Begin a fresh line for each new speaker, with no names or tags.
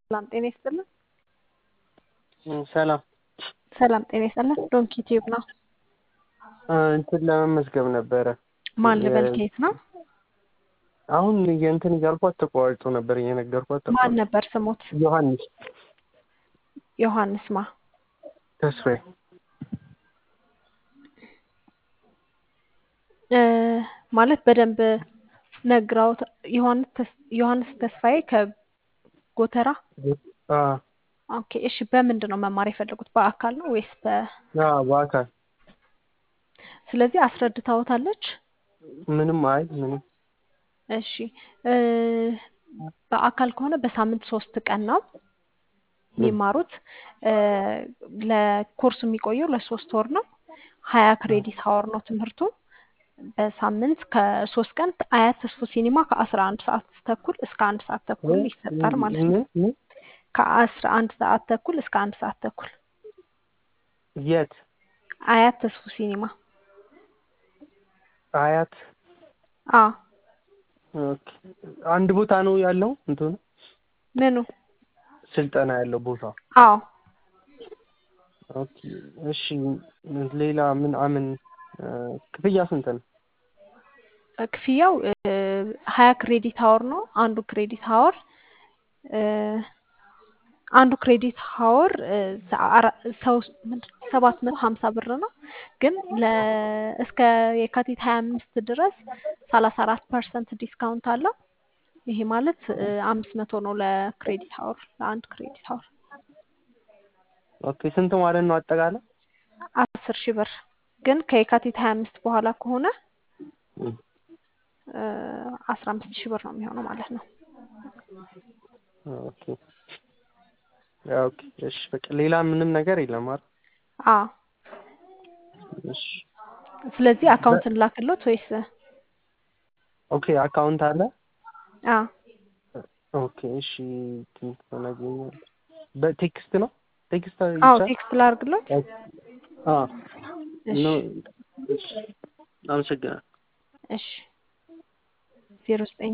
ሰላም ጤና ይስጥልን።
ሰላም
ሰላም ጤና ይስጥልን። ዶንኪ ቲዩብ ነው።
እንትን ለመመዝገብ ነበረ።
ማን ልበል? ከየት ነው?
አሁን የእንትን እያልኳት ተቋርጦ ነበር እየነገርኳት
ማን
ተቋርጦ።
ነበር ስሞት?
ዮሐንስ
ዮሐንስ ማ
ተስፋዬ።
ማለት በደንብ ነግራውት ዮሐንስ ተስፋዬ ከጎተራ። ኦኬ እሺ። በምንድን ነው መማር የፈለጉት? በአካል ነው ወይስ
በአካል?
ስለዚህ አስረድታውታለች?
ምንም ምንም።
እሺ በአካል ከሆነ በሳምንት 3 ቀን ነው የሚማሩት። ለኮርሱ የሚቆየው ለ3 ወር ነው። 20 ክሬዲት አወር ነው ትምህርቱ። በሳምንት ከ3 ቀን አያት ተስፎ ሲኒማ ከ11 ሰዓት ተኩል እስከ 1 ሰዓት ተኩል ይሰጣል ማለት ነው። ከ11 ሰዓት ተኩል እስከ 1 ሰዓት ተኩል።
የት?
አያት ተስፎ ሲኒማ።
አያት? ኦኬ። አንድ ቦታ ነው ያለው እንትኑ?
ምኑ?
ስልጠና ያለው ቦታ?
አዎ።
ኦኬ እሺ። ሌላ ምን ክፍያ ስንት ነው?
ክፍያው 20 ክሬዲት አወር ነው። አንዱ ክሬዲት አወር 750 ብር ነው። ግን እስከ የካቲት 25 ድረስ 34% ዲስካውንት አለው። ይሄ ማለት 500 ነው ለክሬዲት አወር፣ ለአንድ ክሬዲት አወር።
ኦኬ ስንት ማለት ነው አጠቃላይ?
10,000 ብር። ግን ከየካቲት 25 በኋላ ከሆነ 15,000 ብር ነው የሚሆነው ማለት ነው።
ኦኬ ኦኬ እሺ። በቃ ሌላ ምንም ነገር የለም አይደል?
አዎ።
እሺ።
ስለዚህ አካውንት እንላክሎት ወይስ?
ኦኬ አካውንት አለ?
አዎ።
ኦኬ እሺ። በቴክስት ነው? ቴክስት
አዎ ቴክስት ላድርግሎት?
እሺ። አመሰግናለሁ።
እሺ 09